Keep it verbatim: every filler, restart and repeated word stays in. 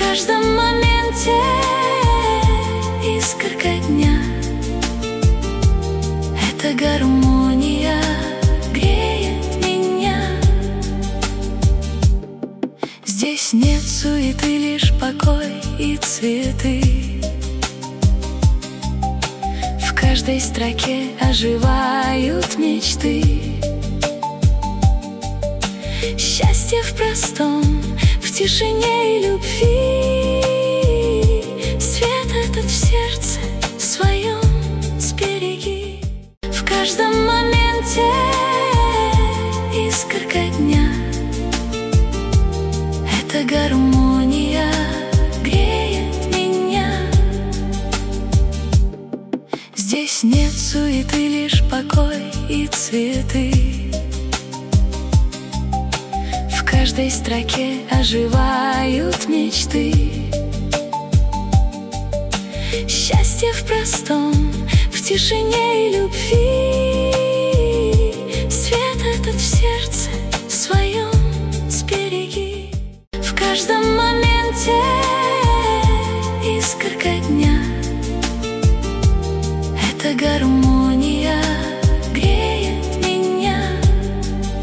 каждом моменте искорка дня. Эта гармония греет меня. Здесь нет суеты, лишь покой и цветы. В каждой строке оживают мечты. Счастье в простом, в тишине и любви. Свет этот в сердце своем сбереги. В каждом моменте искорка дня. Эта гармония греет меня. Здесь нет суеты, лишь покой и цветы. В каждой строке оживают мечты. Счастье в простом, в тишине и любви. Свет этот в сердце своем сбереги. В каждом моменте искорка дня. Это гармония